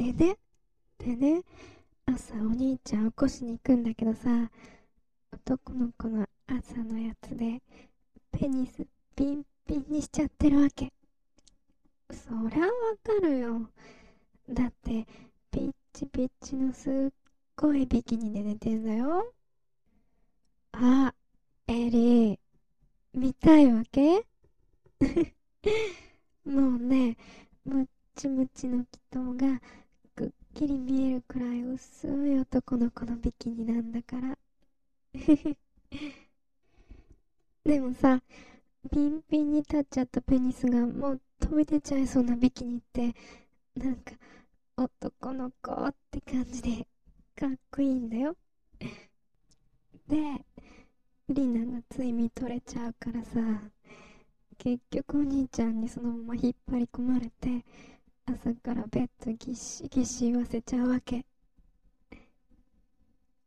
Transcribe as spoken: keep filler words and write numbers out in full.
でね、でね、朝お兄ちゃん起こしに行くんだけどさ、男の子の朝のやつで、ペニスピンピンにしちゃってるわけ。そりゃわかるよ。だって、ピッチピッチのすっごいビキニで寝てんだよ。あ、エリー、見たいわけ？もうね、ムッチムチの気筒がくっきり見えるくらい薄い男の子のビキニなんだから。でもさ、ピンピンに立っちゃったペニスがもう飛び出ちゃいそうなビキニって、なんか男の子って感じでかっこいいんだよ。で、リナがつい見とれちゃうからさ、結局お兄ちゃんにそのまま引っ張り込まれて、朝からベッドぎっしぎし言わせちゃうわけ。